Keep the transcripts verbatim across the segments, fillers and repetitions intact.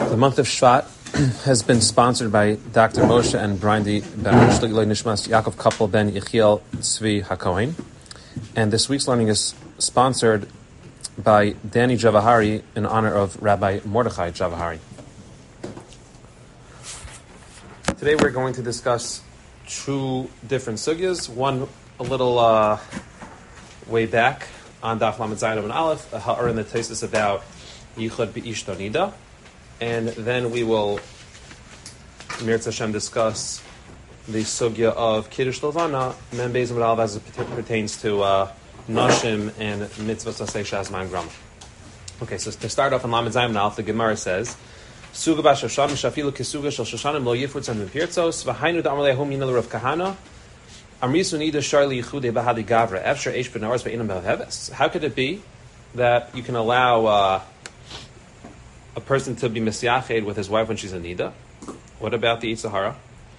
The month of Shvat has been sponsored by Doctor Moshe and Brindy Ben Nishmas Yaakov Couple Ben Yechiel Tzvi HaKohen. And this week's learning is sponsored by Danny Javahari in honor of Rabbi Mordechai Javahari. Today we're going to discuss two different sugyas. One a little uh, way back on Daf Lamed Zayin and Aleph, a ha'ar in the thesis about Yichud Be'ishto Nida. And then we will, Mirz Hashem, discuss the sugya of Kiddush Levana, Mem Beis Amud Aleph, as it pertains to uh, Nashim and Mitzvot Sasei Shazman Grama. Okay, so to start off in Lamed Zayin and Aleph, the Gemara says, Suga ba Shoshanim shafilu kisuga shel Shoshanim lo yifutzan mipirtzos v'hainu da'amar lehum yinel Rav Kahana amrisu nida sharli yichude bahadi gavra efshar eish b'naras ve'inam b'heves. How could it be that you can allow uh, a person to be misyached with his wife when she's a nida? What about the Yitzhahara?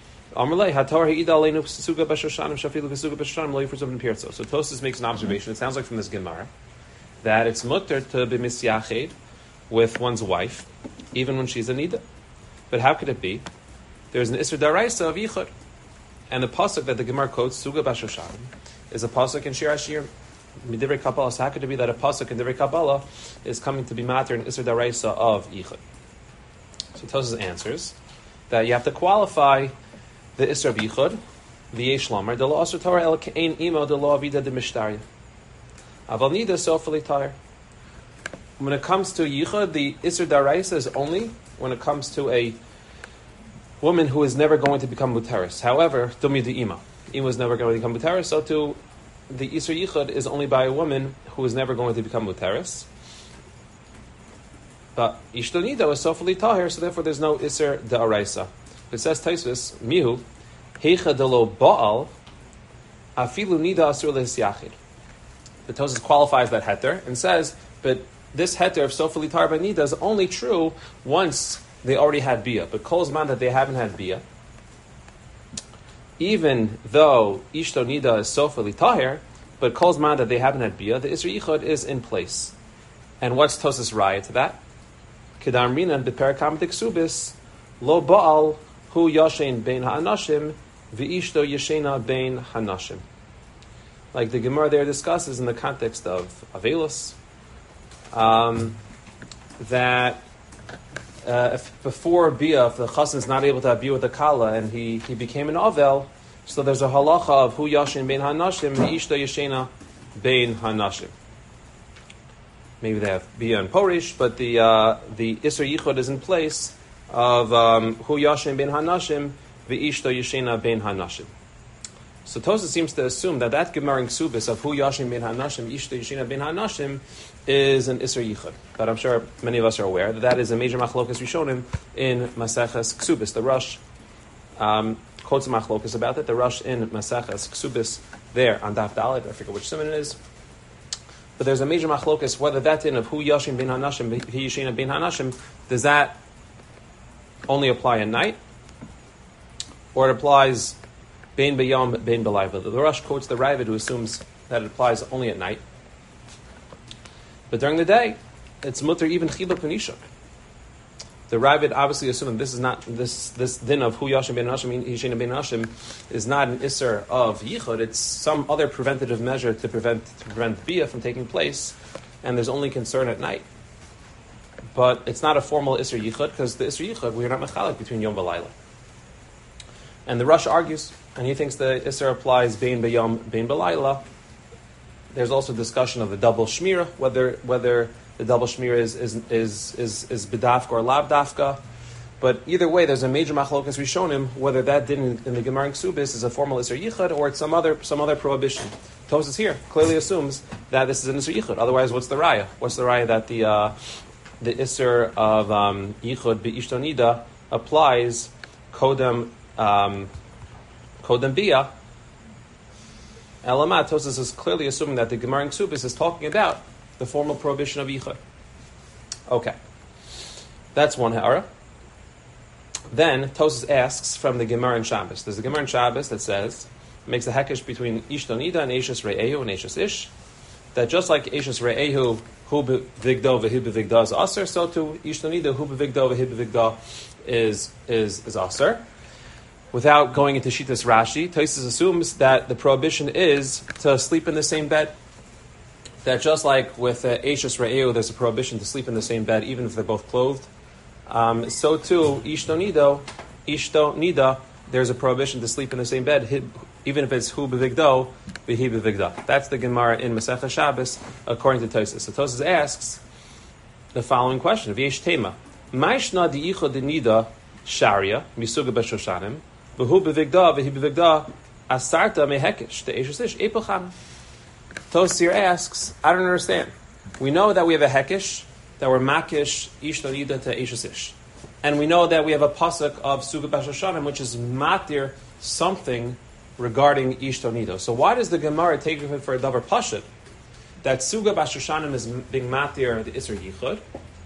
So Tosfos makes an observation. It sounds like from this Gemara that it's mutter to be misyached with one's wife even when she's a nida. But how could it be? There's an Isser Daraisa of Yichud. And the pasuk that the Gemara quotes, Suga Bashoshanim, is a pasuk in Shir Hashir. Midivrei Kabbalah. So how could it be that a pasuk in Divrei Kabbalah is coming to be matter in Isser Daraisa of Yichud? So Tosfos answers that you have to qualify the Isser of Yichud, the Yesh Lamar, the Lo Asur Torah El Ke'ein Imo, the Lo Avida de Mishtarya. Aval Nida Sofali Tar. When it comes to Yichud, the Isser Daraisa is only when it comes to a woman who is never going to become Muteris. However, Dumi de Ima. Ima is never going to become Muteris, so to the Isser Yichud is only by a woman who is never going to become Muteris. But Ishto Nida is Sofali Tahir, so therefore there's no Isser Daraisa. It says Tosfos, Mihu, Heicha de lo Baal, Afilu Nida Asur Lehisyachid. The Tosfos qualifies that heter and says, but this heter of Sofali Tahir by Nida is only true once they already had Bia. But Kol Zman that they haven't had Bia, even though Ishto Nida is Sofali Tahir, but Kol Zman that they haven't had Bia, the Isser Yichud is in place. And what's Tosfos raya to that? Kedar Minan bePerakam Diksubis Lo Baal Hu Yashen Bein Ha'anashim V'Ishto Yashena Bein Hanashim. Like the Gemara there discusses in the context of Avelos, um, that uh, if before Bia, if the Chassan is not able to have Bia with the Kala and he, he became an Avel, so there's a halacha of Hu Yashen Bein Hanashim V'Ishto Yashena Bein Hanashim. Maybe they have Bia and Porish, but the uh, the Isser Yichud is in place of um, Hu Yashin ben Hanashim V'Ishto Yeshena ben Hanashim. So Tosfos seems to assume that that Gemara in Ksubis of Hu Yashin ben Hanashim Ishto Yeshena ben Hanashim is an Isser Yichud. But I'm sure many of us are aware that that is a major machlokas Rishonim in Maseches Ksubis. The Rosh um, quotes a machlokas about that. The Rosh in Maseches Ksubis there on Daf Dalet, I forget which siman it is. But there's a major machlokas whether that in of Hu Yashin ben Hanashim V'Hi Yeshena ben Hanashim, does that only apply at night, or it applies bein b'yom, bein b'layva. The Rosh quotes the Ravid, who assumes that it applies only at night. But during the day, it's mutter even chiluk v'nishuk. The Ravid obviously assuming this is not this this din of Hu Yashin ben Hanashim Yeshena ben Hanashim is not an isser of yichud. It's some other preventative measure to prevent to prevent bia from taking place, and there's only concern at night. But it's not a formal Isser Yichud, because the Isser Yichud, we are not mechalek between Yom V'Layla. And the Rosh argues, and he thinks the Isser applies Bein B'Yom, Bein B'Layla. There's also discussion of the double Shmira, whether whether the double Shmira is is is is, is B'dafka or Lav Dafka. But either way, there's a major machlokas Rishonim whether that did in, in the Gemara in Ksubis is a formal Isser Yichud or it's some other some other prohibition. Tosfos here clearly assumes that this is an Isser Yichud. Otherwise, what's the raya? What's the raya that the uh, the Isser of um, Yichud Be'ishto Nida applies Kodem um, Kodem Bia? Elamat, Tosfos is clearly assuming that the Gemara in Ksubis is talking about the formal prohibition of Yichud. Okay. That's one ha'ara. Then Tosfos asks from the Gemara in Shabbos. There's a Gemara in Shabbos that says, makes a hekesh between Ishto Nida and Eishes Re'ehu and Eishes Ish, that just like Eishes Re'ehu hu bevigdo v'hi bevigda is aser, so too ishto nida hu bevigdo v'hi bevigda is is is aser. Without going into Shitas Rashi, Tosfos assumes that the prohibition is to sleep in the same bed. That just like with uh, Eishes Re'eu, there's a prohibition to sleep in the same bed, even if they're both clothed. Um, so too, Ishto Nido, Ishto Nida, there's a prohibition to sleep in the same bed, even if it's Hu B'Vigdo, V'Hi B'Vigda. That's the Gemara in Masechah Shabbos, according to Tosfos. So Tosfos asks the following question: V'yesh Tema, Ma'ishna di'ichod nida sharia misuga b'shoshanim, v'Hu B'Vigda, V'Hi B'Vigda, asarta mehekish the Eishes Ish epocham. Tosfos here asks, I don't understand. We know that we have a hekish, that we're makish ishto nida to Eishes Ish. And we know that we have a pasuk of Suga B'Shoshanim, which is matir something regarding ishto nida. So why does the Gemara take it for a davar pashut that Suga B'Shoshanim is being matir the Isser Yichud,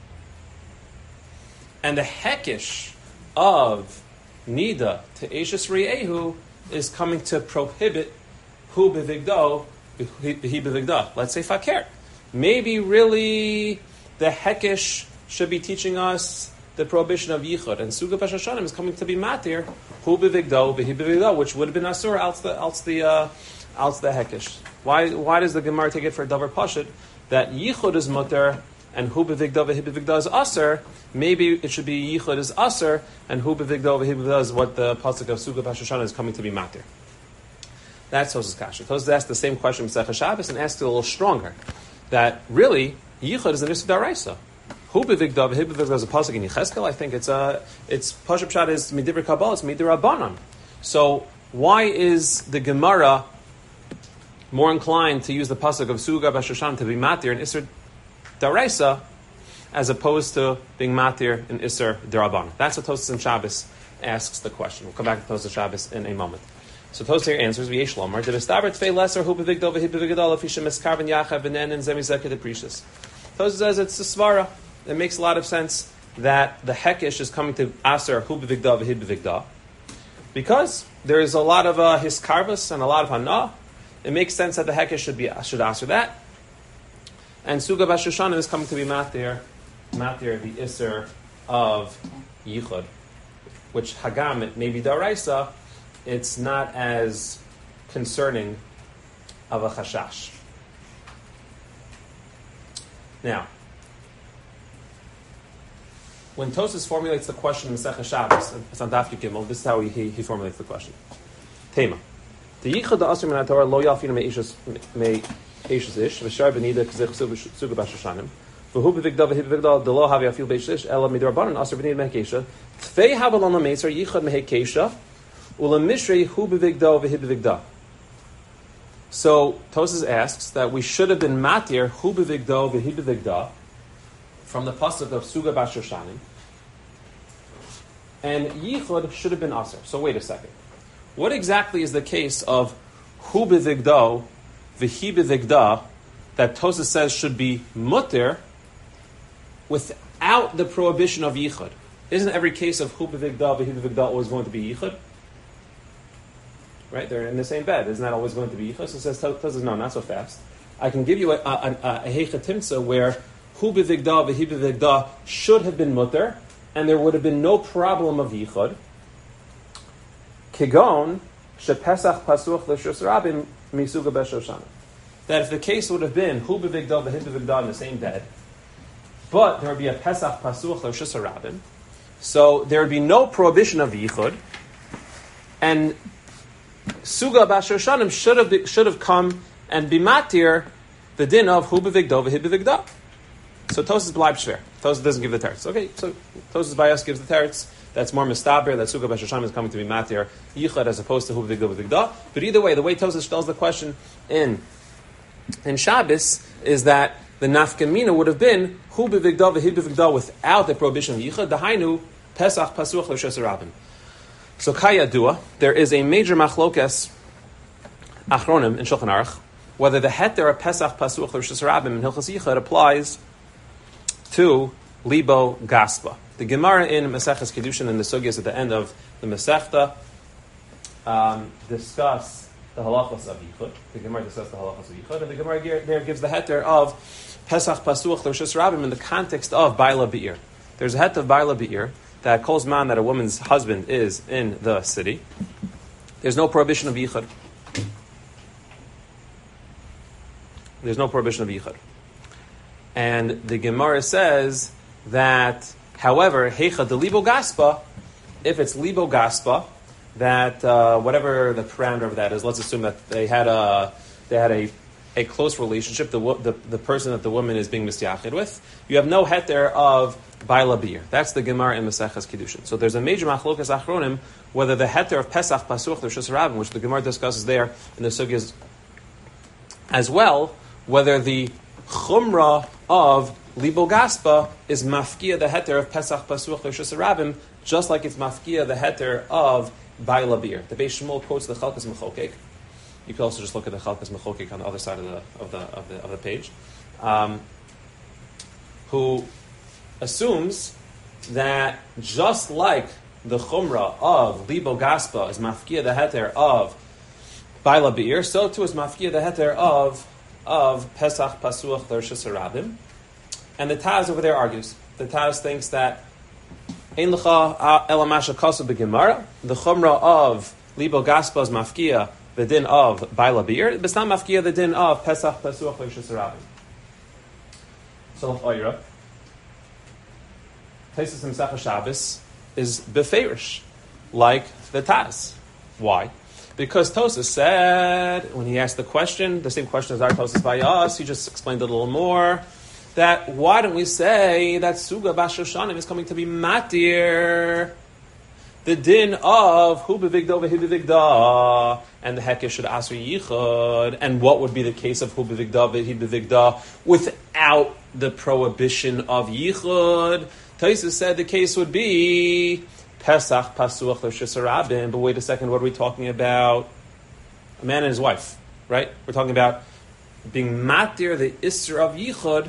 and the hekish of nida to Eishes Re'ehu is coming to prohibit Hu B'Vigdo, V'Hi B'Vigda. Let's say fakir. Maybe really the hekish should be teaching us the prohibition of yichud, and Suga B'Shoshanim is coming to be matir Hu B'Vigdo, V'Hi B'Vigda, which would have been asur else the else the uh, else the hekish. Why why does the Gemara take it for a davar pashut that yichud is mutter and Hu B'Vigdo, V'Hi B'Vigda is asur? Maybe it should be yichud is asur and Hu B'Vigdo, V'Hi B'Vigda is what the pasuk of Suga B'Shoshanim is coming to be matir. That's Tosfos Kasha. Tosfos asked the same question in Masechah Shabbos and asked it a little stronger. That really, Yichud is an Issur D'Oraisa. Hu B'Vigda, V'Hi B'Vigda is a pasuk in Yecheskel. I think it's a, it's Pashup Pshat is Midivri Kabbalah, it's Midivri Rabbanan. So why is the Gemara more inclined to use the pasuk of Suga B'Shoshanim to be matir in Issur D'Oraisa as opposed to being matir in Issur D'Rabbanan? That's what Tosfos in Shabbos asks the question. We'll come back to Tosfos Shabbos in a moment. So Tosfos here answers, V'yesh Lomar, did a staver tfei lesser Hu B'Vigdo V'Hi B'Vigda l'fishem eskarven yachav v'nen and zemizekah deprecious. Tosfos says it's a svara. It makes a lot of sense that the hekish is coming to aser Hu B'Vigda V'Hi B'Vigda because there is a lot of uh, hiskarvus and a lot of hana. It makes sense that the hekish should be should aser that, and Suga B'Shoshanim is coming to be matir matir the iser of yichud, which hagam it may be d'oraisa. It's not as concerning of a chashash. Now, when Tosfos formulates the question in Masechah Shabbos, it's on Daf Gimel, this is how he, he, he formulates the question. Tema. The yichud da'asr min haTorah lo yalfinu me'ishes me'ishes ish v'shar b'nida k'zech suga b'shoshanim v'hu b'vigda v'hi b'vigda d'lo havi afil b'ishes ish ela midrabanan asr b'nida me'kesha tfei havalon l'meitzer yichud me'kesha u'lemishrei hu b'vigda v'hi b'vigda. So Tosfos asks that we should have been matir hu b'vigda v'hi b'vigda from the pasuk of Suga B'Shoshanim, and yichud should have been aser. So wait a second. What exactly is the case of Hu B'Vigdo V'Hi B'Vigda that Tosfos says should be mutter without the prohibition of yichud? Isn't every case of Hu B'Vigda V'Hi B'Vigda always going to be yichud? Right, they're in the same bed. Isn't that always going to be yichud? So it says Tosfos, no, not so fast. I can give you a, a, a, a heichatimtza where Hu B'Vigda V'Hi B'Vigda should have been mutter, and there would have been no problem of yichud. Kigon shepesach pasuch l'shus rabim misuga b'shoshanim. That if the case would have been Hu B'Vigda V'Hi B'Vigda in the same bed, but there would be a pesach pasuch l'shus rabim, so there would be no prohibition of yichud, and Suga B'Shoshanim should have be, should have come and be matir the din of Hu B'Vigda V'Hi B'Vigda. So Tosfos bleibt schwer. Tosfos doesn't give the teretz. Okay, so Tosfos Bayas gives the teretz. That's more mistaber that Suga B'Shoshanim is coming to be matir yichud as opposed to Hu B'Vigda V'Vigda. But either way, the way Tosfos tells the question in in Shabbos is that the nafkamina would have been Hu B'Vigda V'Hi B'Vigda without the prohibition of yichud. Dahainu Pesach Pasuch L'Shus Rabim. So Kayadua, there is a major machlokas achronim in Shulchan Aruch whether the heter of Pesach Pasuch L'Shus Rabim in Hilchos Yichud applies to libo gaspa. The Gemara in Maseches Kedushin and the Sugyas at the end of the Masechta um, discuss the halachos of yichud. The Gemara discusses the halachos of yichud, and the Gemara there gives the heter of Pesach Pasuach L'Rishus Rabim in the context of Baila Be'ir. There's a het of Baila Be'ir that calls man that a woman's husband is in the city. There's no prohibition of yichud. There's no prohibition of yichud. And the Gemara says that, however, heicha de libo gaspa, if it's libo gaspa, that uh, whatever the parameter of that is, let's assume that they had a they had a, a close relationship, the, the the person that the woman is being mistyachid with, you have no heter of baila bir. That's the Gemara in Maseches Kiddushin. So there's a major machlokas achronim whether the heter of Pesach Pasuach L'Rishus Rabim, which the Gemara discusses there in the sugyas as well, whether the chumrah of libo gaspa is mafkia the heter of Pesach Pasuach L'Rishus Rabim, just like it's mafkia the heter of baila bir. The Beis Shmuel quotes the Chalkas Mechokek. You can also just look at the Chalkas Mechokek on the other side of the of the of the, of the page, um, who assumes that just like the chumrah of libo gaspa is mafkia the heter of baila bir, so too is mafkia the heter of of Pesach Pasuach L'Rishus Rabim. And the Taz over there argues. The Taz thinks that Ein L'cha Ela Masha Kasu B'Gemara, the chumrah of libo gaspa is mafkia the din of baila bir, but it's not mafkia the din of Pesach Pasuach L'Rishus Rabim. So Oira, Taisus Mesachah Shabbos is beferish, like the Taz. Why? Because Tosas said, when he asked the question, the same question as our Tosas by us, he just explained it a little more, that why don't we say that Suga Bashoshanim is coming to be matir, the din of hu bevigdo vehi bevigda, and the hekesh should asri yichud, and what would be the case of hu bevigda vehi bevigda without the prohibition of yichud? Tosas said the case would be Pesach Pasuach L'Rishus Rabim, but wait a second, what are we talking about? A man and his wife, right? We're talking about being matir the Isser of Yichud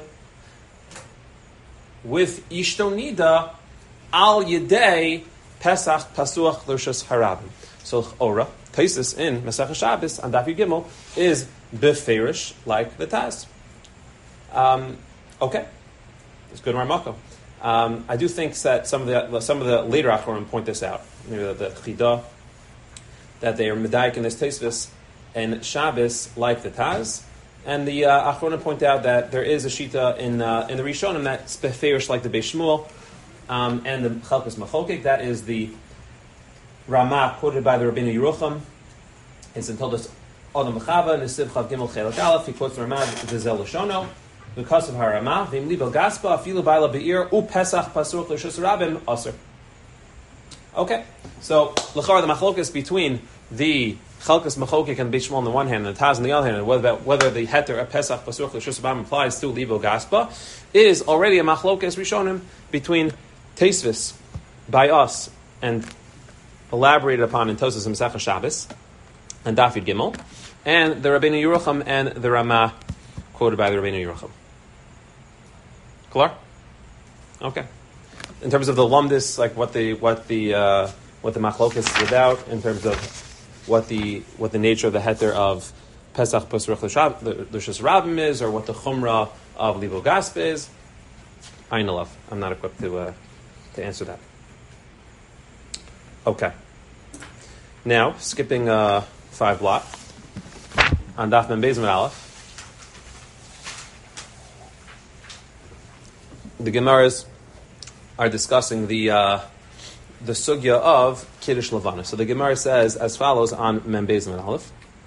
with Ishto Nida al Yedei Pesach Pasuach L'Rishus Harabim. So Ora, Tosas in Masechah Shabbos on Daf Yud Gimel is beferish like the Taz. Um, okay, it's good Ramako. Um, I do think that some of the some of the later Achronim point this out. Maybe the, the Chida, that they are medayik in this Tosfos and Shabbos like the Taz, and the uh, Achronim point out that there is a shita in uh, in the Rishonim that's beferish like the Beis Shmuel, um, and the Chalkas Mechokek. That is the Ramah quoted by the Rabbeinu Yerucham. It's in Toldos Adam Chava Nesiv Chav Gimel Chelak Aleph. He quotes the Ramah Vizel Lashono. Because of Harama, v'im libo gaspa afilu baila be'ir u Pesach Pasuach L'Rishus Rabim aser. Okay, so l'chara the machlokas between the Chalkas Mechokek and Beis Shmuel on the one hand and the Taz on the other hand, and whether whether the heter of Pesach Pasuach L'Rishus Rabim applies to libo gaspa, is already a machlokas rishonim between Tosfos by us and elaborated upon in Tosfos and Masechah Shabbos and Daf Yud Gimel, and the Rabbeinu Yerucham and the Ramah quoted by the Rabbeinu Yerucham. Klar? Okay. In terms of the lumdis, like what the what the uh, what the machlokas is about, in terms of what the what the nature of the heter of Pesach Pasuach L'Rishus Rabim is, or what the chumrah of libo gasp is, I know of. I'm not equipped to uh, to answer that. Okay. Now skipping uh, five blot on Daf Mem Beis Amud Aleph. The Gemaras are discussing the uh, the sugya of Kiddush Levana. So the Gemara says as follows on Mem Beis Amud Aleph.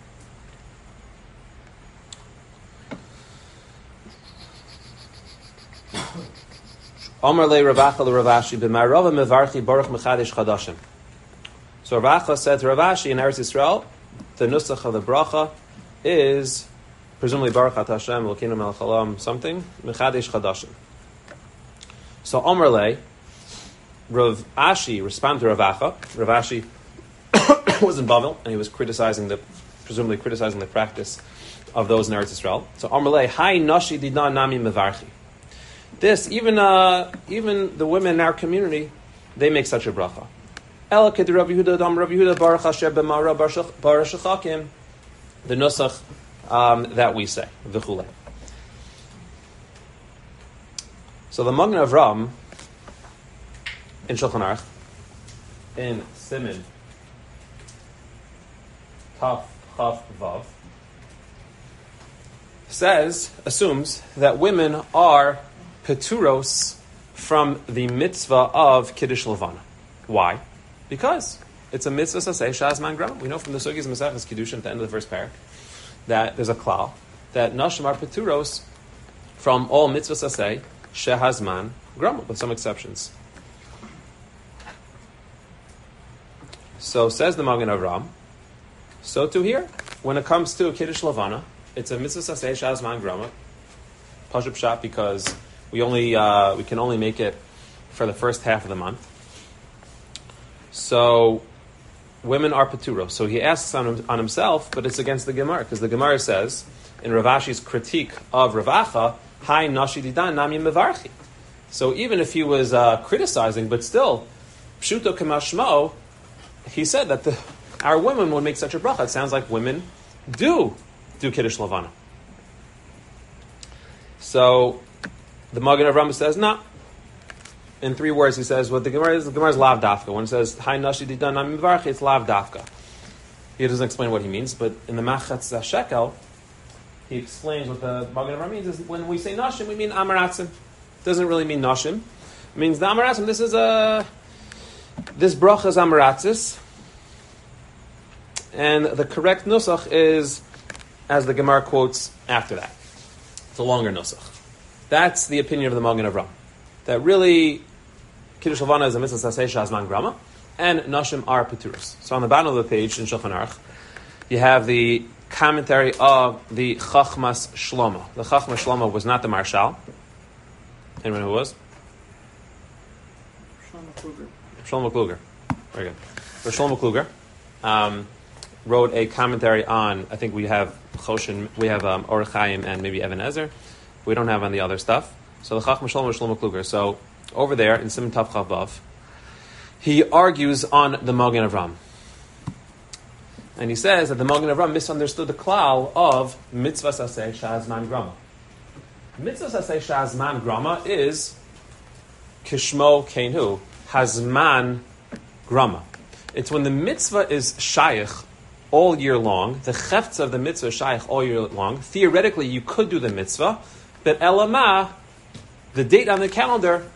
Amar le Ravacha le Ravashi b'Marava mevarchi baruch mechadesh chadashim. So Ravacha said to Ravashi in Eretz Yisrael, the nusach of the bracha is presumably Baruch Atah Hashem Elokeinu Melech Haolam something mechadesh chadashim. So Omer Le, Rav Ashi responded to Ravacha. Rav Ashi was in Bavel, and he was criticizing the, presumably criticizing the practice of those in Eretz Yisrael. So Omer Le, Hai Nashi Didna Nami Mevarchi. This, even uh, even the women in our community, they make such a bracha. El Ked Rav Yehuda Dam Rav Yehuda Baruch Asher B'Mara Barashachakim, the nusach um, that we say, v'chulei. So the Magen Avram in Shulchan Aruch, in Siman Taf Chaf Vav, says, assumes that women are peturos from the mitzvah of Kiddush Levana. Why? Because it's a mitzvah saseh shazman grama. We know from the Sugis Maseches Kiddushin at the end of the first parak that there's a klal that nashim are peturos from all mitzvah saseh shehazman grama, with some exceptions. So says the Magen Avram. So too here, when it comes to Kiddush Levana, it's a mitzvah saseh shehazman grama. Pashut pshat because we only uh, we can only make it for the first half of the month. So women are peturos. So he asks on, on himself, but it's against the Gemara, because the Gemara says in Rav Ashi's critique of Rav Acha, "Hai nashi didan nami mevarchi." So even if he was uh, criticizing, but still, pshuto kemashmo, he said that the, our women would make such a bracha. It sounds like women do do Kiddush Levana. So the Magen Avram says, no. In three words, he says, what the Gemara is, the Gemara is lav dafka. When it says, Hai nashi didan nami mevarchi, it's lav dafka. He doesn't explain what he means, but in the Machatz Shekel, he explains what the Magen Avram means is when we say nashim, we mean amaratzim. It doesn't really mean nashim. It means the amaratzim. This is a, this bracha is amaratzis. And the correct nusach is, as the Gemara quotes after that. It's a longer nusach. That's the opinion of the Magen Avram. That really, Kiddush Levana is a mitzvah saseh shazman grama, and nashim are peturos. So on the bottom of the page in Shulchan Aruch, you have the commentary of the Chachmas Shlomo. The Chachmas Shlomo was not the Marshal. Anyone who was? Shlomo Kluger. Shlomo Kluger. Very good. So Shlomo Kluger um, wrote a commentary on, I think we have Choshen, we have um, Orach Chaim and maybe Even Ezer. We don't have on the other stuff. So the Chacham Shlomo Shlomo Kluger. So over there in Siman Tav Chav Vav, he argues on the Magen Avram, and he says that the Magen Avram misunderstood the klal of mitzvah saseh shazman grama. Mitzvah saseh shazman grama is kishmo keinhu hazman grama. It's when the mitzvah is shaykh all year long. The cheftz of the mitzvah is shaykh all year long. Theoretically, you could do the mitzvah, but elamah, the date on the calendar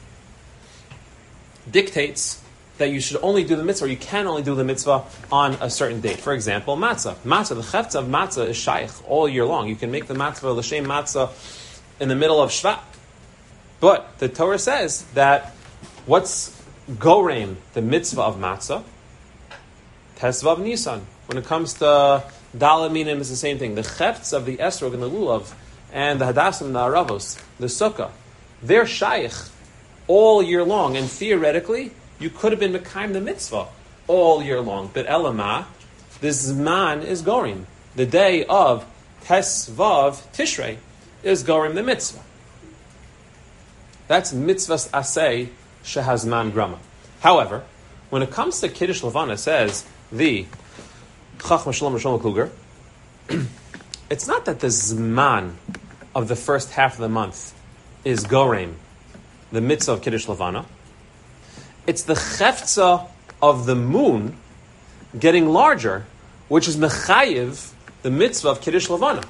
dictates that you should only do the mitzvah, or you can only do the mitzvah on a certain date. For example, matzah. Matzah, the cheftz of matzah is shaykh all year long. You can make the matzah, l'shem matzah, in the middle of Shvat. But the Torah says that what's gorem, the mitzvah of matzah? Tesvav Nisan. When it comes to Dalaminim, it's the same thing. The cheftz of the esrog and the lulav, and the hadassim and the aravos, the sukkah, they're shaykh all year long, and theoretically, you could have been mekayim the mitzvah all year long. But elamah, the zman is gorim. The day of Tesvav Tishrei is gorim the mitzvah. That's mitzvahs aseh shehazman grama. However, when it comes to Kiddush Levana, it says the Chachma Shlomo Shlomo Kluger, it's not that the zman of the first half of the month is gorim, the mitzvah of Kiddush Levana. It's the cheftza of the moon getting larger, which is mechayiv, the mitzvah of Kiddush Levana.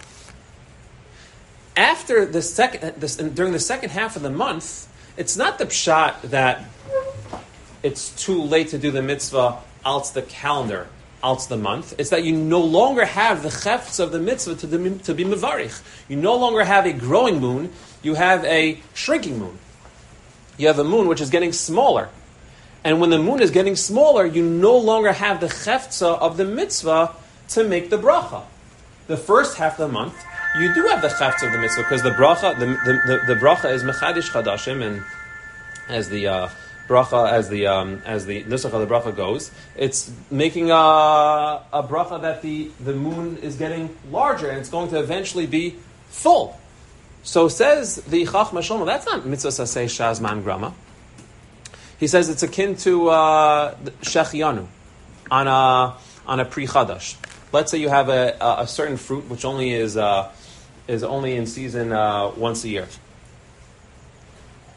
After the second, this, during the second half of the month, it's not the pshat that it's too late to do the mitzvah out the calendar, out the month. It's that you no longer have the cheftza of the mitzvah to, the, to be mevarich. You no longer have a growing moon, you have a shrinking moon. You have a moon which is getting smaller. And when the moon is getting smaller, you no longer have the cheftza of the mitzvah to make the bracha. The first half of the month, you do have the cheftza of the mitzvah, because the bracha, the, the, the, the bracha is mechadish chadashim, and as the uh, bracha, as the um, as the nusach of the bracha goes, it's making a, a bracha that the, the moon is getting larger, and it's going to eventually be full. So says the Chachma Shlomo, that's not mitzvah saseh shazman grama. He says it's akin to uh, shechianu on a on a pri chadash. Let's say you have a, a, a certain fruit which only is uh, is only in season uh, once a year.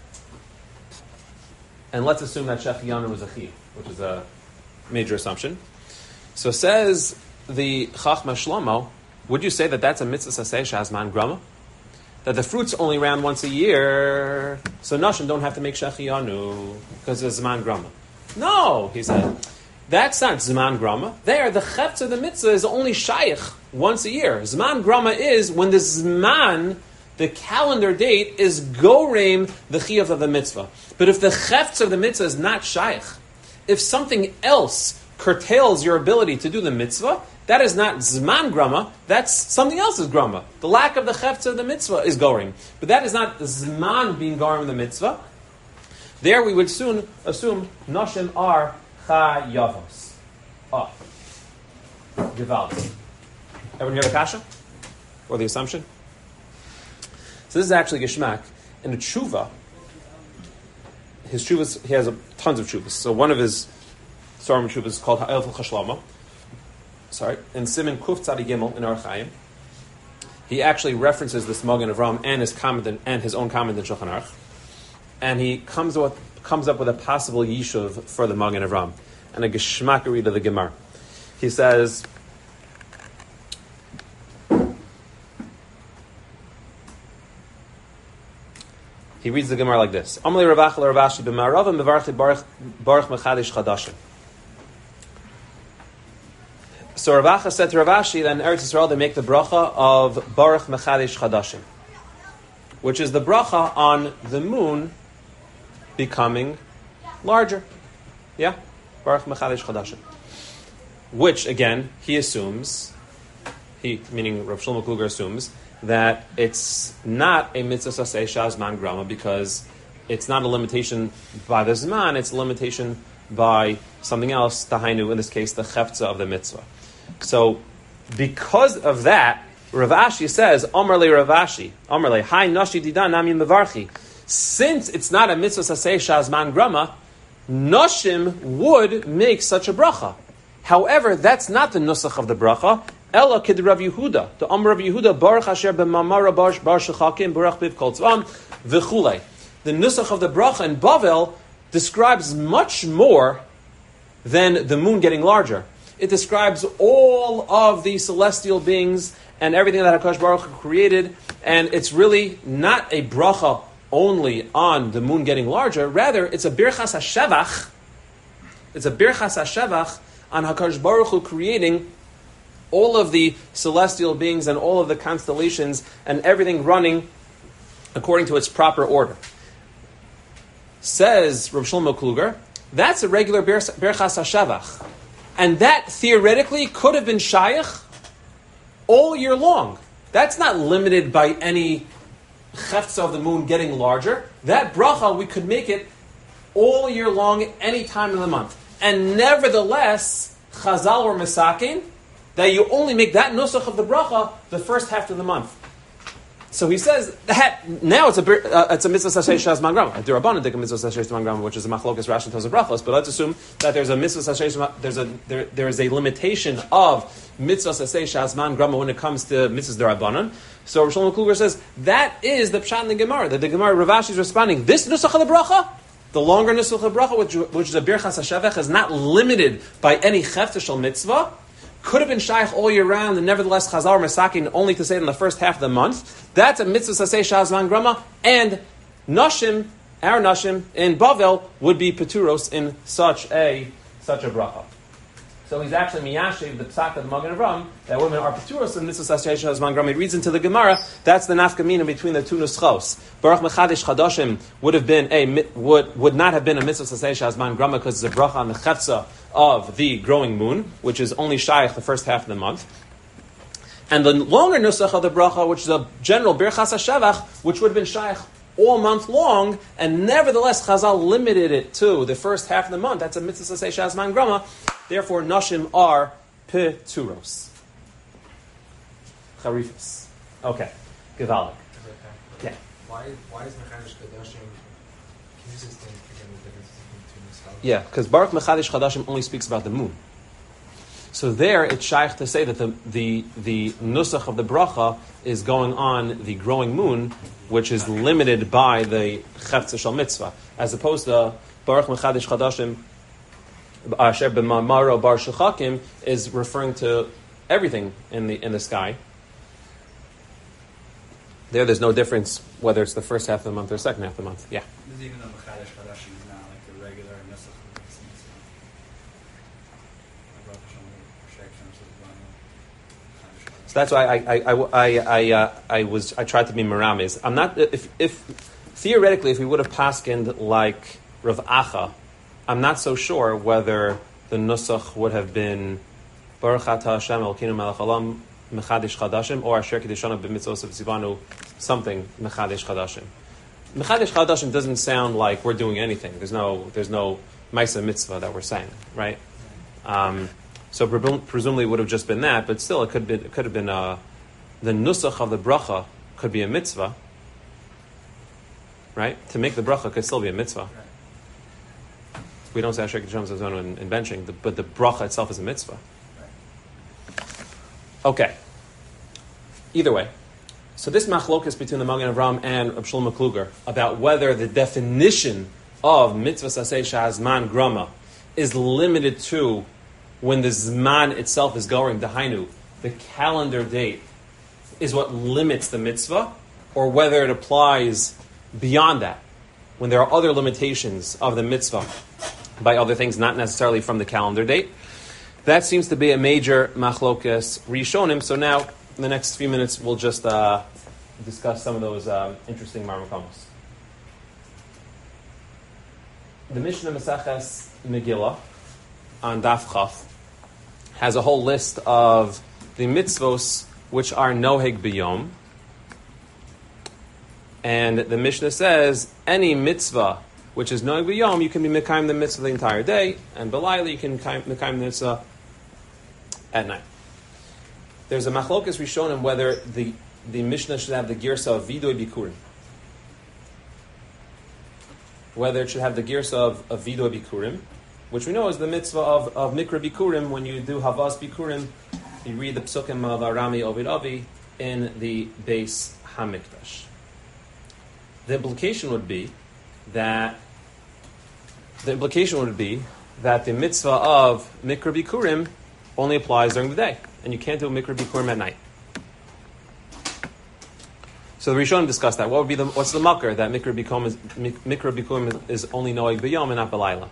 And let's assume that Shechiyanu was a chiyuv, which is a major assumption. So says the Chachma Shlomo, would you say that that's a mitzvah saseh shazman grama? That the fruit's only around once a year, so Nashim don't have to make Shechiyanu because it's Zman grama. No, he said. That's not Zman grama. There, the Chetz of the mitzvah is only Shaykh once a year. Zman grama is when the Zman, the calendar date, is Gorem, the Chiyuv of the mitzvah. But if the Chetz of the mitzvah is not Shaykh, if something else curtails your ability to do the mitzvah, that is not Zman grama, that's something else's grama. The lack of the Chetz of the mitzvah is Gorem. But that is not Zman being Gorem the mitzvah. There we would soon assume Nashim are Chayavos. Oh. Gewalt. Everyone hear the kasha? Or the assumption? So this is actually Geshmak. In the tshuva, his tshuvas, he has a, tons of tshuvas. So one of his Sarim tshuvas is called Ha'el Chashlama. Sorry. In Siman Kuf Tzadi Gimel in Orach Chaim, he actually references this Magen Avram and his comment in, and his own comment in Shulchan Aruch. And he comes with comes up with a possible yishuv for the Magen Avram and a geshmakari to the Gemara. He says, he reads the Gemara like this: Amalei Ravach LeRavashi b'Marav mevarchi Baruch Baruch Mechadish Chadashim. So Ravacha said to Ravashi that in Eretz Yisrael they make the bracha of Baruch Mechadish Chadashim, which is the bracha on the moon becoming larger. Yeah? Baruch Mechadish Chadashim. Which, again, he assumes, he, meaning Rav Shlomo Kluger assumes, that it's not a mitzvah saseh shazman grama because it's not a limitation by the zman, it's a limitation by something else, tahainu, in this case, the chefza of the mitzvah. So, because of that, Rav Ashi says, Amar le Rav Ashi, Amar le, Hai nashi didan nami mevarchi. Since it's not a mitzvah saseh shazman grama, Noshim would make such a bracha. However, that's not the nusach of the bracha. Ella kid Rav Yehuda, the Amr Rav Yehuda, Baruch Asher b'mamara bar bar shechakim baruch biv kol tzvam v'chulei. The nusach of the bracha in Bavel describes much more than the moon getting larger. It describes all of the celestial beings and everything that HaKadosh Baruch Hu created, and it's really not a bracha only on the moon getting larger. Rather, it's a birchas hashevach. It's a birchas hashevach on HaKadosh Baruch Hu creating all of the celestial beings and all of the constellations and everything running according to its proper order. Says Rav Shlomo Kluger, that's a regular birchas hashevach. And that theoretically could have been shaykh all year long. That's not limited by any chefza of the moon getting larger. That bracha, we could make it all year long, any time of the month. And nevertheless, Chazal were misakin that you only make that nusach of the bracha the first half of the month. So he says that now it's a uh, it's a mitzvah saseh shazman grama. A dirabanan dik a mitzvah saseh shazman grama, which is a machlokas Rashi and Tosafos brachos. But let's assume that there's a mitzvah saseh there's a there there is a limitation of mitzvah saseh shazman grama when it comes to mitzvahs dirabanan. So Rav Shlomo Kluger says that is the pshat in the Gemara. That the Gemara Rav Ashi is responding. This nusach of the bracha, the longer nusach of the bracha, which which is a birchas hashevach, is not limited by any chefta shel mitzvah. Could have been shaykh all year round, and nevertheless Chazal are masakin only to say it in the first half of the month. That's a mitzvah saseh shazman grama, and nashim, our nashim in Bavel would be peturos in such a such a bracha. So he's actually miyashiv the psak of the Magen Avram that women are peturos in mitzvah saseh shazman grama. He reads into the Gemara. That's the nafkamina between the two nuschos. Baruch mechadish chadashim would have been a would would not have been a mitzvah saseh shazman grama because it's a bracha on the chetza of the growing moon, which is only shaykh the first half of the month. And the longer nusach of the bracha, which is a general birchas hashevach, which would have been shaykh all month long, and nevertheless Chazal limited it to the first half of the month. That's a mitzvah saseh shazman grama. Therefore, nashim are peturos. Charifus. Okay. Gewaldig. Yeah. Why, why is Mechadish Chadashim consistent again with differences between the Yeah, because Baruch Mechadish Chadashim only speaks about the moon. So there, it's shaykh to say that the the, the nusach of the bracha is going on the growing moon, which is limited by the chefza shel mitzvah, as opposed to Baruch Mechadish Chadashim Asher B'Mamaro Bar Shechakim is referring to everything in the in the sky. There, there's no difference whether it's the first half of the month or the second half of the month. Yeah. There's even though Mechadish Chadashim is not like the regular Nusach. So that's why I I I I, I, uh, I was I tried to be meramis. I'm not if if theoretically if we would have paskined like Rav Acha, I'm not so sure whether the nusach would have been Baruch Atah Hashem Elokeinu Melech Olam Mechadish Chadashim or Asher Kedishanu B'Mitzvos of Tzivanu something Mechadish Chadashim. Mechadish Chadashim doesn't sound like we're doing anything. There's no there's no Maisa Mitzvah that we're saying, right? Um, So presumably it would have just been that, but still it could be, it could have been uh, the nusach of the bracha could be a mitzvah, right? To make the bracha could still be a mitzvah. Right. We don't say Asher Kedishanu Zazonu in, in benching, the, but the bracha itself is a mitzvah. Right. Okay. Either way, so this machlokas between the Magen Avraham and Reb Shlomo Kluger about whether the definition of mitzvah saseh shahazman grama is limited to when the Zman itself is going, the Hainu, the calendar date, is what limits the mitzvah, or whether it applies beyond that, when there are other limitations of the mitzvah by other things, not necessarily from the calendar date. That seems to be a major machlokas rishonim. So now, in the next few minutes, we'll just uh, discuss some of those uh, interesting marmakamos. The Mishnah Maseches Megillah on Daf Chaf has a whole list of the mitzvos which are noheg biyom. And the Mishnah says, any mitzvah which is noheg biyom, you can be mekayim the mitzvah the entire day, and belayla you can mekayim the mitzvah at night. There's a machlokas rishonim whether the, the Mishnah should have the girsa of vidoy bikurim. Whether it should have the girsa of, of vidoy bikurim, which we know is the mitzvah of, of Mikra Bikurim. When you do Havas Bikurim, you read the Psukim of Arami Ovid Avi in the Beis HaMikdash. The implication would be that the implication would be that the mitzvah of Mikra Bikurim only applies during the day, and you can't do Mikra Bikurim at night. So the Rishonim discussed that. What would be the what's the makar that Mikra Bikurim is, Mikra Bikurim is only noeg b'yom and not b'layla?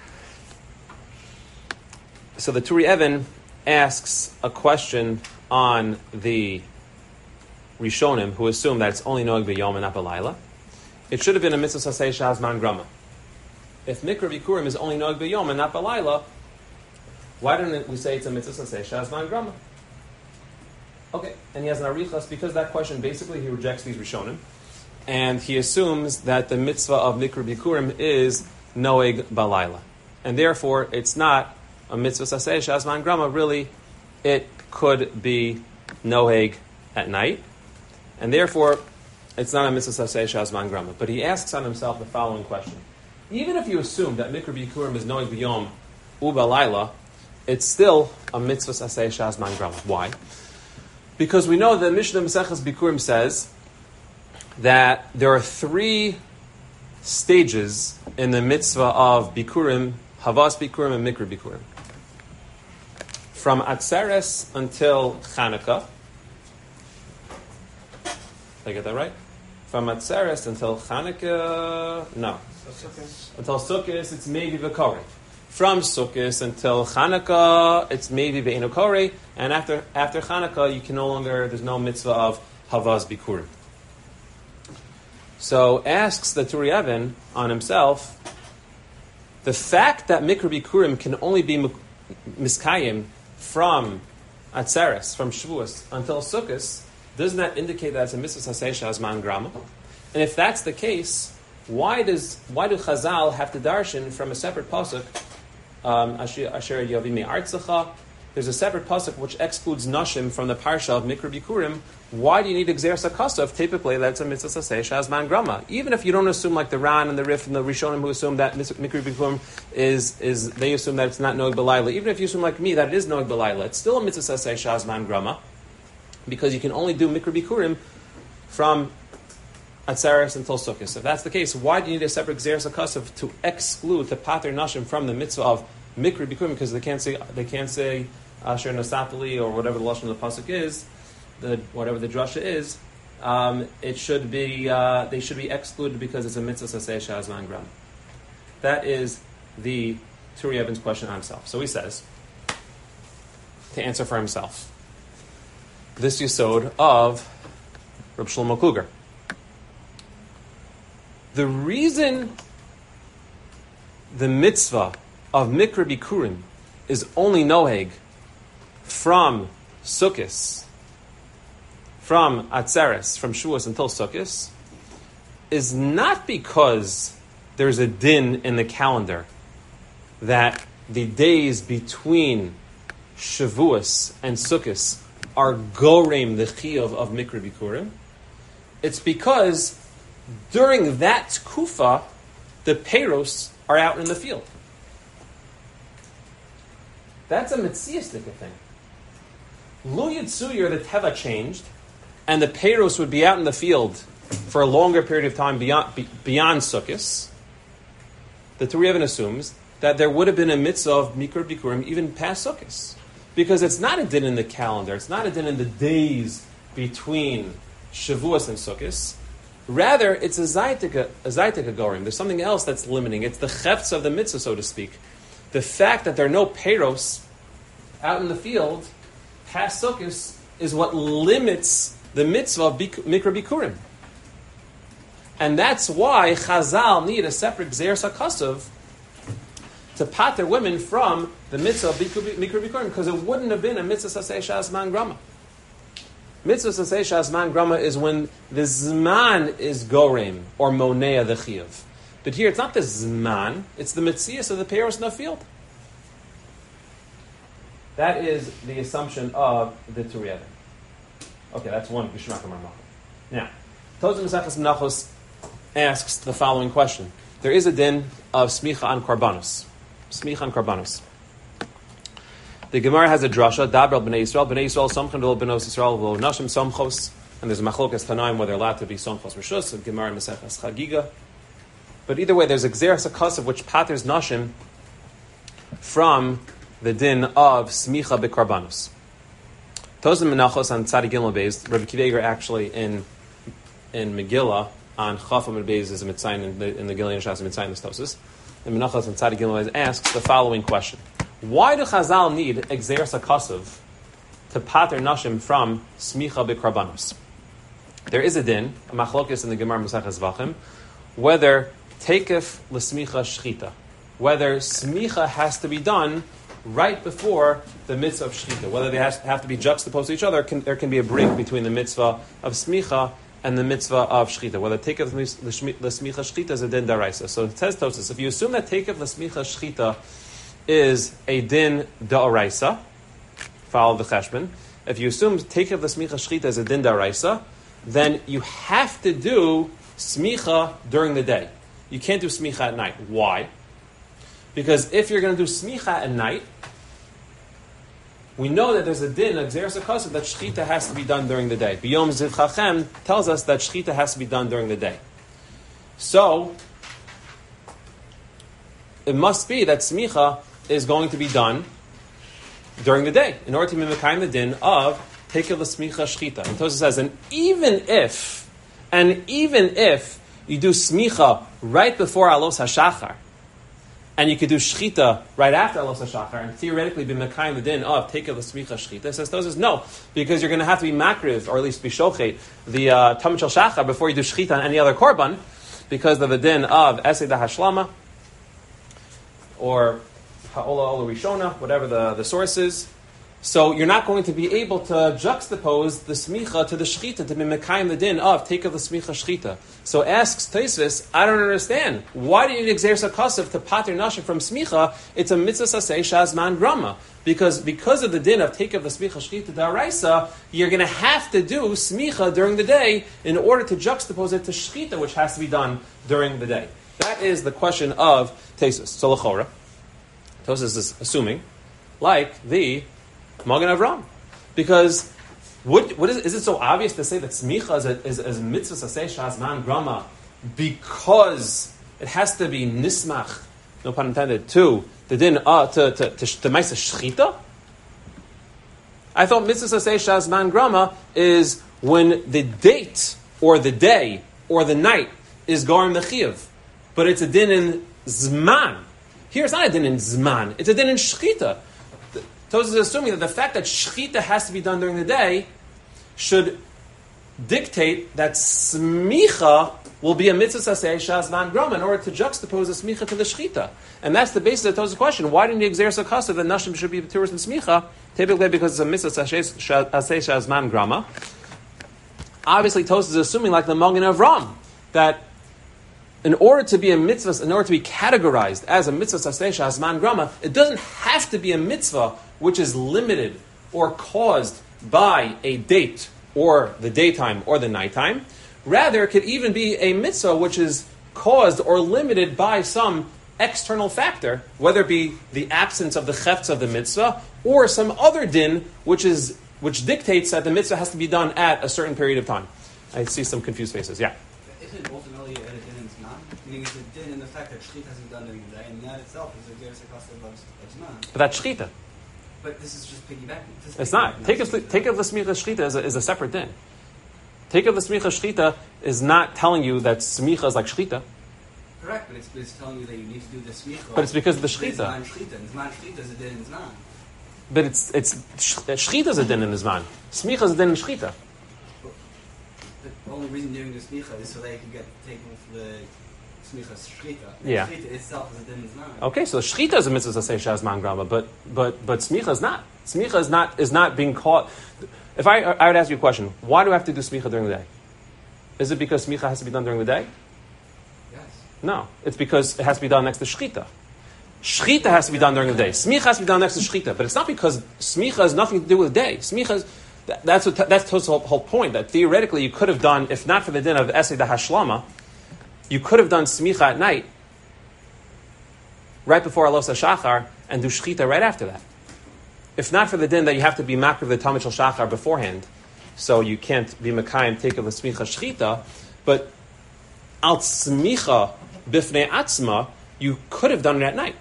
So the Turi Evan asks a question on the Rishonim, who assume that it's only noeg b'yom and not b'layla. It should have been a mitzvah saseh shahazman grama. If Mikra Bikurim is only noeg b'yom and not b'layla, why didn't we say it's a mitzvah saseh shahazman grama? Okay, and he has an arichas because that question basically he rejects these Rishonim, and he assumes that the mitzvah of Mikra Bikurim is noeg b'layla, and therefore it's not a mitzvah saseh shazman grama. Really, it could be noheg at night, and therefore it's not a mitzvah saseh shazman grama. But he asks on himself the following question: even if you assume that Mikra Bikurim is noheg b'yom uba laila, it's still a mitzvah saseh shazman grama. Why? Because we know that Mishnah Maseches Bikurim says that there are three stages in the mitzvah of Bikurim, Havas Bikurim, and Mikra Bikurim. From Atzeres until Chanukah. Did I get that right? From Atzeres until Chanukah, no. Sukkot. Until Sukkot, it's maybe V'Korei. From Sukkot until Chanukah, it's maybe Be'enu Korei, and after after Chanukah, you can no longer, there's no mitzvah of Havaz Bikurim. So asks the Turi Evan on himself, the fact that Mikra Bikurim can only be miskayim from Atzeres, from Shavuos until Sukkot, doesn't that indicate that it's a mitzvah saseh shahazman grama? And if that's the case, why does why do Chazal have to darshan from a separate pasuk? Um, Asher Yavimi Artzacha. There's a separate pasuk which excludes nashim from the parsha of Mikra Bikurim. Why do you need Exer Sakasov? Typically, that's a mitzvah saseh shahazman grama. Even if you don't assume like the Ran and the Rif and the Rishonim who assume that Mikra Bikurim is is they assume that it's not noeg b'layla. Even if you assume like me that it is noeg b'layla, it's still a mitzvah saseh shahazman grama because you can only do Mikra Bikurim from Atzeres until Sukkot. If that's the case, why do you need a separate Gzeres HaKasav to exclude the Pater Nashim from the mitzvah of Mikri Bikurim? Because they can't say they can't say Asher Nasatali or whatever the lashon of the pasuk is, the whatever the drasha is. Um, it should be uh, they should be excluded because it's a mitzvah saseh shazman gram. That is the Turi Evan's question on himself. So he says, to answer for himself, this yesod of Reb Shlomo Kluger. The reason the mitzvah of Mikra Bikurim is only noheg from Sukkos, from Atzeres, from Shavuos until Sukkos, is not because there's a din in the calendar that the days between Shavuos and Sukkos are gorem the chiyuv of Mikra Bikurim. It's because during that kufa, the peiros are out in the field. That's a mitziastic thing. Lu Yitzuyir, the teva changed, and the peiros would be out in the field for a longer period of time beyond be, beyond Sukkos. The Turi Even assumes that there would have been a mitzvah of Mikra Bikurim even past Sukkos. Because it's not a din in the calendar, it's not a din in the days between Shavuos and Sukkos. Rather, it's a zaytika, a zaytika gorim. There's something else that's limiting. It's the chefts of the mitzvah, so to speak. The fact that there are no peiros out in the field past Sukkos is what limits the mitzvah of Mikra Bikurim. And that's why Chazal need a separate Gzeres HaKasav to pater women from the mitzvah of Mikra Bikurim, because it wouldn't have been a mitzvah saseh shazman grama. Mitzvah saseh shazman grama is when the zman is gorem, or monea the chiyuv. But here it's not the zman, it's the mitzias of the peiros in the field. That is the assumption of the Turi Even. Okay, that's one Geshmak HaMarmach. Now, Tozim Mesechus Menachos asks the following question. There is a din of smicha on karbanos. Smicha on karbanos. The Gemara has a drasha, Dabral b'nei Yisrael, b'nei Yisrael, Somchan v'lo b'nos Yisrael, v'lo nashim somchos, and there's a machlokas tanaim whether they're allowed to be somchos rishus, and Gemara Mesechus Chagiga. But either way, there's a Gzeres HaKasav which paters nashim from the din of smicha b'karbanos. Tozim Menachos on Tzadik Gimel Beis, Rabbi Akiva Eiger actually in in Megillah on Chafam Beis is a mitzayin in the in the Gilyon Shas mitzayin the Tosis. And Menachos on Tzadik Gimel Beis asks the following question: why do Chazal need Gzeres HaKasav to pater nashim from smicha b'karbanos? There is a din, a machlokes in the Gemara Maseches Zvachim, whether takef l'smicha shchita, whether smicha has to be done right before the mitzvah of shchita, whether they have to be juxtaposed to each other, can, there can be a break between the mitzvah of smicha and the mitzvah of shchita. Whether takef l'smicha shchita is a din daraisa. So it says Tosas, if you assume that takef l'smicha shchita is a din daraisa, follow the cheshbon. If you assume takef l'smicha shchita is a din daraisa, then you have to do smicha during the day. You can't do smicha at night. Why? Because if you're going to do smicha at night, we know that there's a din, a Gzeres HaKasav, that shchita has to be done during the day. Biyom Ziv Chachem tells us that shchita has to be done during the day. So, it must be that smicha is going to be done during the day, in order to be mekayim the din of tekel l'smicha shchita. And Tosafos says, and even if, and even if you do smicha right before alos hashachar, and you could do shchita right after alos hashachar, and theoretically be mekayim the din of tekel l'smicha shchita, says Tosafos, no, because you're going to have to be makriv, or at least be shochet, the uh, tamid shel shachar before you do shchita on any other korban, because of the din of esed hashlama, or ha'ola ola rishona, whatever the, the source is. So you're not going to be able to juxtapose the smicha to the shchita to be mekayim the din of take of the smicha shchita. So asks Tosafos, I don't understand. Why do you need Gzeres HaKasav to pater nashim from smicha? It's a mitzvah saseh shazman grama. Because because of the din of take of the smicha shchita daraisa, you're going to have to do smicha during the day in order to juxtapose it to shchita, which has to be done during the day. That is the question of Tosafos. So l'chora, Tosafos is assuming, like the Magen Avraham, because What, what is, is it so obvious to say that smicha is a, is, is a mitzvah saseh shazman grama because it has to be nismach, no pun intended, to the din uh, to to to, to ma'aseh shchita? I thought mitzvah saseh shazman grama is when the date or the day or the night is garim mechiv, but it's a din in zman. Here it's not a din in zman; it's a din in shchita. Tosfos is assuming that the fact that shchita has to be done during the day should dictate that smicha will be a mitzvah saseh shazman grama in order to juxtapose the smicha to the shchita. And that's the basis of Tosfos' question. Why didn't you exerce a kasa that nashim should be b'turos and smicha? Typically because it's a mitzvah saseh shazman grama. Obviously, Tosfos is assuming, like the Magen Avram, that in order to be a mitzvah, in order to be categorized as a mitzvah saseh shazman grama, it doesn't have to be a mitzvah which is limited or caused by a date or the daytime or the nighttime. Rather, it could even be a mitzvah which is caused or limited by some external factor, whether it be the absence of the chefts of the mitzvah or some other din which is which dictates that the mitzvah has to be done at a certain period of time. I see some confused faces. Yeah. Isn't it ultimately a din in Zman? Meaning it's a din in the fact that shchita hasn't done during the day, and that itself is a geras hakasa of Zman. But that's shchita. But this is just piggybacking. This is It's not. piggybacking Take of shchita. take of the smicha shchita is a, is a separate din. Take of the smicha shchita is not telling you that smicha is like shchita. Correct, but it's, it's telling you that you need to do the smicha. But it's because of the Zman shchita. shchita, and Zman shchita is a din in Zman. But it's it's shchita is a din in the zman. Smicha is a din in shchita. The only reason doing the smicha is so that you can get taken with the smicha shchita. Yeah. Shchita itself is a din in Zman. Okay, so shchita is a mitzvah saseh shazman grama, but but but smicha is not. Smicha is not is not being caught. If I I would ask you a question, why do I have to do smicha during the day? Is it because smicha has to be done during the day? Yes. No, it's because it has to be done next to shchita. Shchita has to be done during the day. Smicha has to be done next to shchita, but it's not because smicha has nothing to do with the day. Smicha is, that, that's what that's Tosfos' whole, whole point. That theoretically you could have done, if not for the din of Esei da Hashlama, you could have done smicha at night, right before Alos HaShachar, and do shchita right after that. If not for the din that you have to be makriv the Talmud Shel Shachar beforehand, so you can't be Mekayim take of the smicha shchita, but al smicha bifnei atzma, you could have done it at night.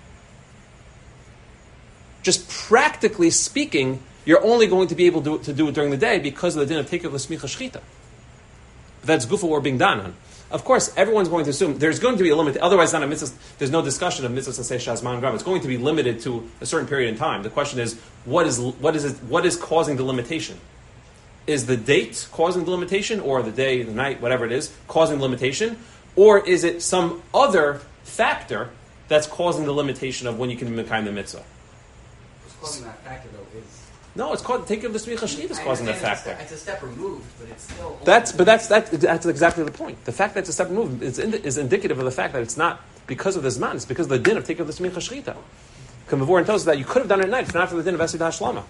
Just practically speaking, you're only going to be able to, to do it during the day because of the din of take of the smicha shchita. That's gufa we're being done on. Of course, everyone's going to assume there's going to be a limit. Otherwise, not a mitzvah. There's no discussion of mitzvah saseh shazman grama. It's going to be limited to a certain period in time. The question is, what is what is it? What is causing the limitation? Is the date causing the limitation, or the day, the night, whatever it is, causing the limitation, or is it some other factor that's causing the limitation of when you can be mekayim the mitzvah? What's causing that factor, though, is... No, it's called take of the smicha shchita is I causing that understand factor. It's a, step, it's a step removed, but it's still... That's but that's that, that's exactly the point. The fact that it's a separate movement is, indi- is indicative of the fact that it's not because of the zman. It's because of the din of take of the smicha shchita. Kamavur and tells us that you could have done it at night if not for the din of Esei da Hashlama.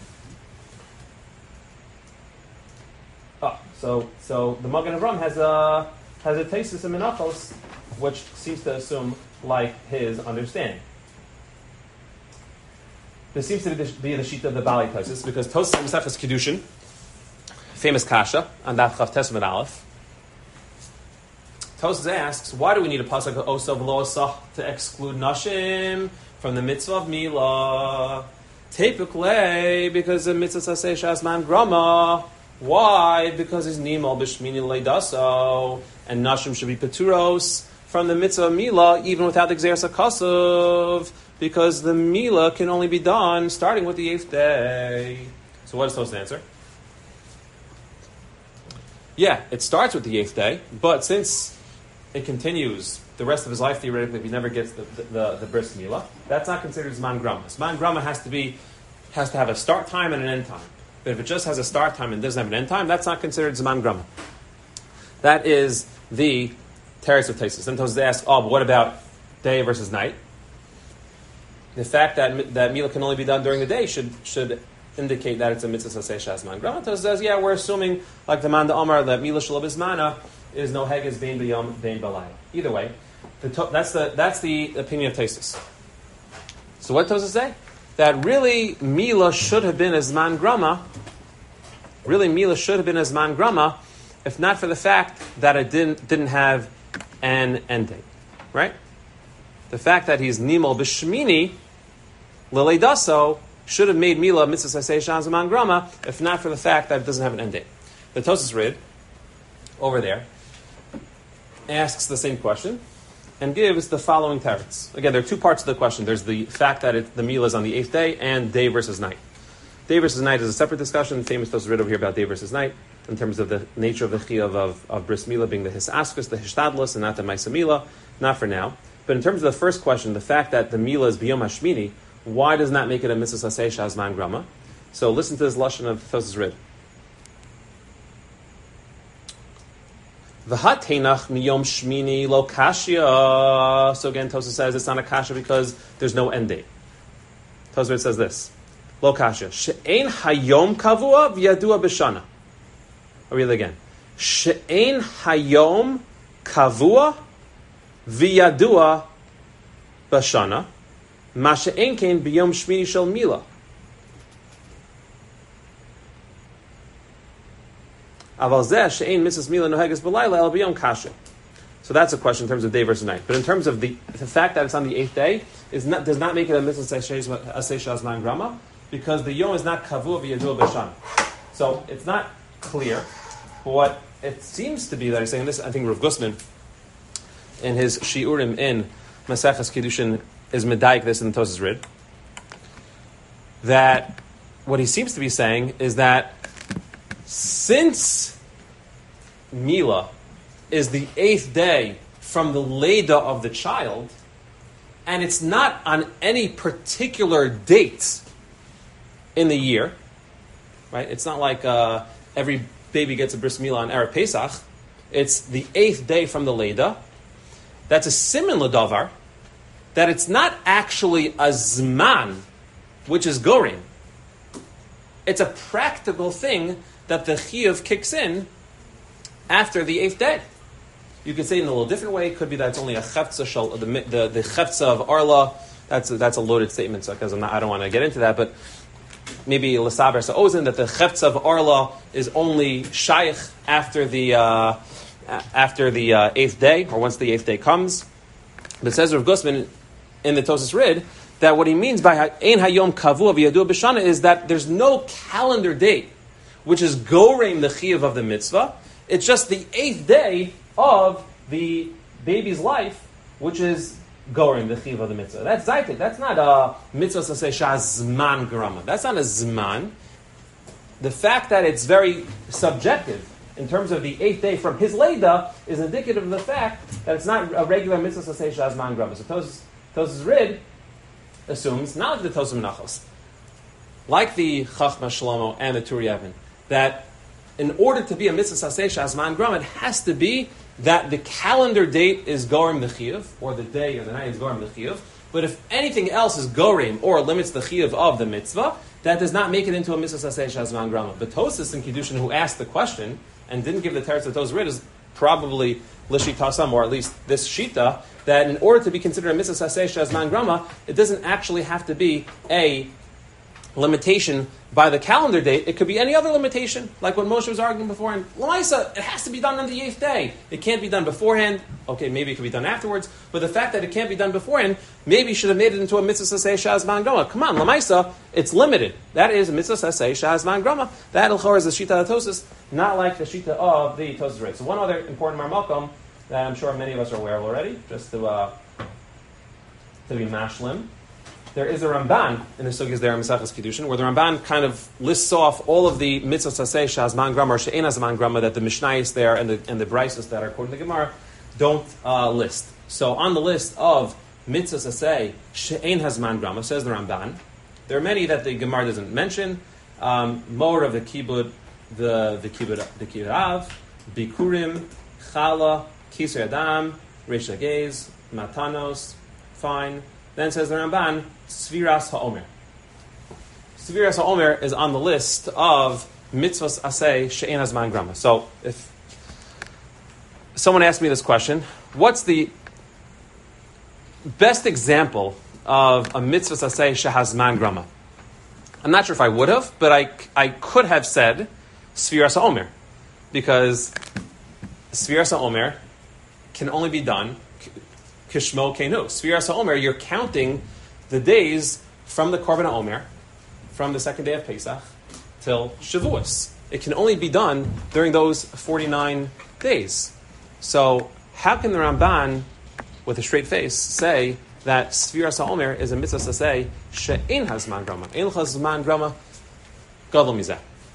Oh, so so the Magen Avram has a has a tesis in Menachos, which seems to assume like his understanding. This seems to be the, be the sheet of the Bali Tosis, because Tosfos Mesechus Kedushin, famous kasha on Daf Chav Tes Amud Aleph. Tosfos asks, why do we need a pasuk of Osa v'lo Osah to exclude nashim from the mitzvah of Milah? Typically, because the mitzvah saseh shazman grama. Why? Because it's nimal b'shmini leidaso, and nashim should be peturos from the mitzvah of Milah, even without the Gzeras HaKasav, because the Milah can only be done starting with the eighth day. So what is Tosfos' answer? Yeah, it starts with the eighth day, but since it continues the rest of his life, theoretically, if he never gets the the, the, the bris Milah, that's not considered Zman Grama. Zman Grama has to be has to have a start time and an end time. But if it just has a start time and doesn't have an end time, that's not considered Zman Grama. That is the Teres of Tesis. Sometimes they ask, oh, but what about day versus night? The fact that that Milah can only be done during the day should should indicate that it's a mitzvah saseh shazman grama. Tosfos says, yeah, we're assuming, like the Manda Omar, that Milah shelo bizmana is no heges bein b'yom bein b'layla. Either way, the to, that's the that's the opinion of Tosfos. So what does Tosfos say? That really Milah should have been a zman grama really Mila should have been a Zman Grama, if not for the fact that it didn't didn't have an end date, right? The fact that he's Nimol B'Shmini, Lilei Daso, should have made Mila Mitzvah Sasei Shah Zman Grama, if not for the fact that it doesn't have an end date. The Tosas Rid, over there, asks the same question and gives the following teretz. Again, there are two parts of the question. There's the fact that it, the Mila is on the eighth day, and day versus night. Day versus night is a separate discussion. Famous Tosas Rid over here about day versus night, in terms of the nature of the chiyuv of, of bris Mila being the hisaskus, the hishtadlus, and not the maisa Mila. Not for now. But in terms of the first question, the fact that the Mila is biyom hashmini, why does not make it a mitzvah sasei shazman grama? So listen to this lashon of Tosas Rid. V'hat heinach miyom shmini lo kashya. So again, Tosas says it's not a kasha because there's no end date. Tosas Rid says this: lo kashya she'ein hayom kavua v'yadua b'shana. I'll read it again. She'ein hayom kavua v'yadua b'shana. Ma she'ein kein b'yom shmini shel Mila. Aval zeh she'ein mitzvahs Mila noheges b'layla el b'yom kasha. So that's a question in terms of day versus night. But in terms of the, the fact that it's on the eighth day is not, does not make it a mitzvah asay shazman grama, because the yom is not kavua v'yadua b'shana. So it's not clear. But what it seems to be that he's saying this, I think Rav Gusman, in his shiurim in Maseches Kiddushin, is medayik this in the Tosas Rid, that what he seems to be saying is that since Mila is the eighth day from the Leda of the child, and it's not on any particular date in the year, right? It's not like uh, every baby gets a bris Mila on Erev Pesach. It's the eighth day from the Leda. That's a siman l'davar, that it's not actually a zman, which is gorim. It's a practical thing that the chiyuv kicks in after the eighth day. You could say it in a little different way. It could be that it's only a chefza shal, the the, the chefza of Arla. That's a, that's a loaded statement, so because I'm not, I don't want to get into that, but maybe l'saber sa'ozen that the chefza of Arla is only shaykh after the uh, after the uh, eighth day, or once the eighth day comes. But says Rav Gusman in the Tosas Rid that what he means by ein hayom kavua v'yadua b'shana is that there's no calendar date which is goreim the chiyuv of the mitzvah. It's just the eighth day of the baby's life, which is goreim the chiyuv of the mitzvah. That's zaytik. That's not a mitzvah to say shazman grama. That's not a zman. The fact that it's very subjective in terms of the eighth day from his Leda is indicative of the fact that it's not a regular mitzvah to say shazman grama. So Tosas Tosas Rid assumes, not like the Tosas Menachos, like the Chachma Shlomo and the Turi Yevon, that in order to be a mitzvah saseh shazman gram, it has to be that the calendar date is gorim the chiyuv, or the day or the night is gorim the chiyuv. But if anything else is gorim or limits the chiyuv of the mitzvah, that does not make it into a mitzvah saseh shazman gram. But Tosas in Kiddushin, who asked the question and didn't give the teretz of Tosas Rid, is probably lishitasam, or at least this shita, that in order to be considered a mitzvah saseh shazman grama, it doesn't actually have to be a limitation by the calendar date. It could be any other limitation, like what Moshe was arguing before. And Lamaisa, it has to be done on the eighth day. It can't be done beforehand. Okay, maybe it could be done afterwards. But the fact that it can't be done beforehand, maybe should have made it into a mitzvah saseh shazman grama. Come on, Lamaisa, it's limited. That is a mitzvah saseh shazman grama. That Elchor is the shita of Tosas, not like the shita of the Tosas Rid. So one other important marmakom that I'm sure many of us are aware of already, just to uh, to be mashlim. There is a Ramban in the Sugis there in Maseches Kiddushin, where the Ramban kind of lists off all of the mitzvahs saseh shazman grama or she'en hazman grama that the Mishnayos there and the and the Braisos that are according to the Gemara don't uh, list. So on the list of mitzvahs saseh she'en hazman grama, says the Ramban, there are many that the Gemara doesn't mention. Um, more of the kibbud, the the kibbud, the kibbud av, bikurim, chala, kisei adam, reish hagez, matanos, fine. Then says the Ramban, Sviras HaOmer. Sviras HaOmer is on the list of mitzvahs aseh she'en hazman grama. So if someone asked me this question, what's the best example of a mitzvah aseh shehazman grama? I'm not sure if I would have, but I, I could have said Sfiras HaOmer, because Sfiras HaOmer can only be done Kishmo Kenu. Sfiras HaOmer, you're counting the days from the Korban HaOmer, from the second day of Pesach, till Shavuos. It can only be done during those forty-nine days. So how can the Ramban, with a straight face, say that Sfiras HaOmer is a mitzvah to say she'ein hazman grama, ein hazman grama gadol mizeh?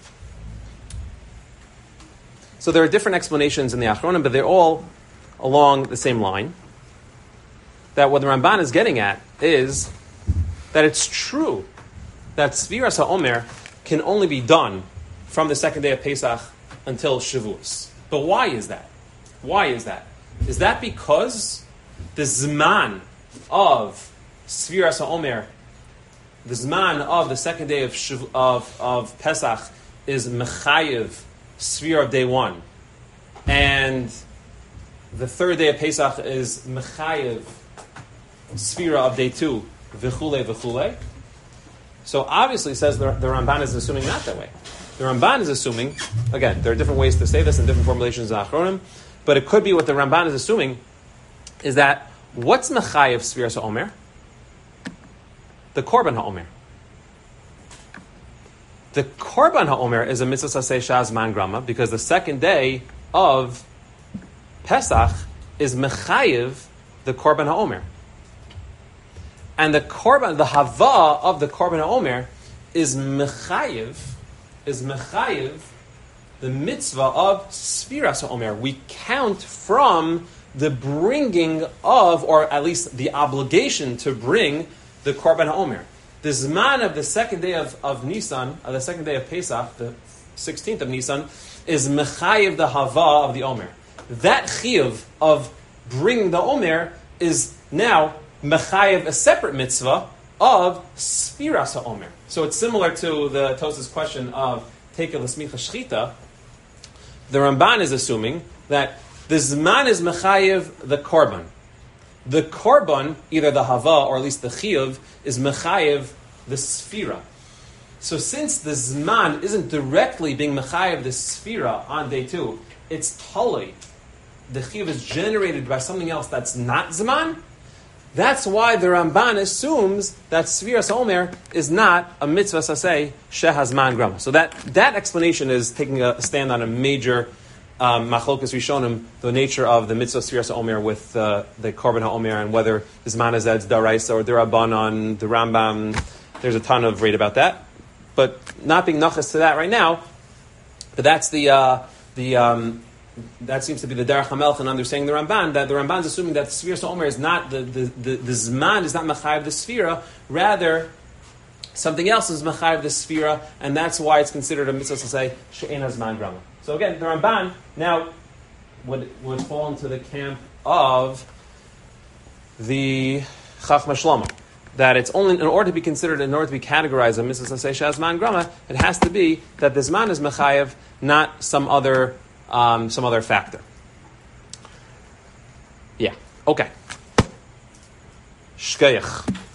So there are different explanations in the Achronim, but they're all along the same line. That what the Ramban is getting at is that it's true that Sfiras HaOmer can only be done from the second day of Pesach until Shavuos. But why is that? Why is that? Is that because the Zman of Sfiras HaOmer, the Zman of the second day of Shav- of, of Pesach is Mechayev, Sfira of day one, and the third day of Pesach is Mechayev, Sfira of day two, V'chule V'chule? So obviously, says the, the Ramban is assuming not that way. The Ramban is assuming, again, there are different ways to say this and different formulations in Achronim, but it could be what the Ramban is assuming is that what's Mechayev Sfiras HaOmer? The Korban HaOmer. The Korban HaOmer is a mitzvah saseh shazman grama because the second day of Pesach is Mechayev the Korban HaOmer. And the Korban, the Hava of the Korban HaOmer is Mechayev, is Mechayev the mitzvah of Sfiras HaOmer. We count from the bringing of, or at least the obligation to bring the Korban HaOmer. The Zman of the second day of, of Nisan, of the second day of Pesach, the sixteenth of Nisan, is Mechayev the Hava of the Omer. That Chiyuv of bringing the Omer is now Mechayev a separate mitzvah of Sfiras HaOmer. So it's similar to the Tosas question of Tekel L'Smicha Shchita. The Ramban is assuming that the Zman is Mechayev the Korban. The Korban, either the Hava or at least the Chiyuv, is Mechayev the Sfira. So since the Zman isn't directly being Mechayev the Sfira on day two, it's Talei. The Chiyuv is generated by something else that's not Zman. That's why the Ramban assumes that Sfiras HaOmer is not a mitzvah saseh shehazman grama. So that, that explanation is taking a stand on a major Um, Machlokas Rishonim, the nature of the mitzvah Sfiras HaOmer with uh, the Korban HaOmer and whether the Zman is Ed's Daraisa or Dirabanan, the Rambam. There's a ton of rate about that, but not being nachas to that right now. But that's the uh, the um, that seems to be the Derech HaMelech in understanding the Ramban. That the Ramban is assuming that Sfiras HaOmer is not the the, the the Zman is not Mechayev the Sfira, rather something else is Mechayev the Sfira, and that's why it's considered a mitzvah to say She'ein Hazman Grama. So again, the Ramban now would, would fall into the camp of the Chachma Shlomo, that it's only in order to be considered, in order to be categorized a mitzvah saseh shazman grama, it has to be that the Zman is Mechayev, not some other um, some other factor. Yeah. Okay. Shkayach.